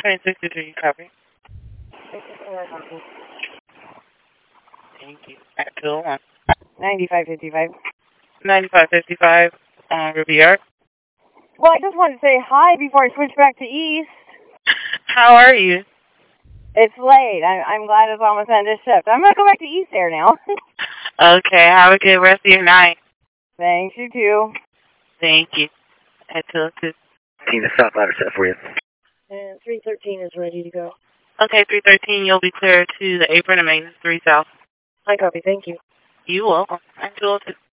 2063, copy. Thank you. At 201. 9555. 9555 Riviera. Well, I just wanted to say hi before I switch back to East. How are you? It's late. I'm glad it's almost end of shift. I'm going to go back to East Air now. Okay, have a good rest of your night. Thanks, you too. Thank you. At 202. Team, the stop ladder set for you. And 313 is ready to go. Okay, 313, you'll be clear to the apron and maintenance 3 South. I copy, thank you. You're welcome. At 202.